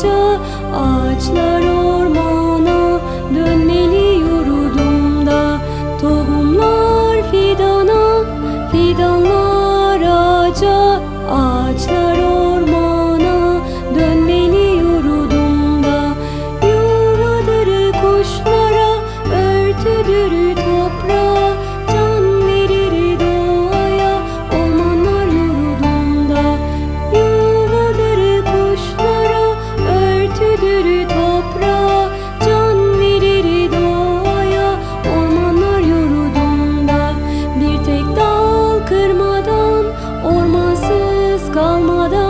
ağaca, ağaçlar ormana dönmeli yurdumda. Tohumlar fidana, fidanlar ağaca, ağaçlar ormana dönmeli yurdumda. Yuvaları kuşlara, örtüdür toprağa, can verir doğaya, ormanlar yurdumda. Yuvaları kuşlara, örtüdür toprağa, can verir doğaya, ormanlar yurdumda. Bir tek dal kırmadan, ormansız kalmadan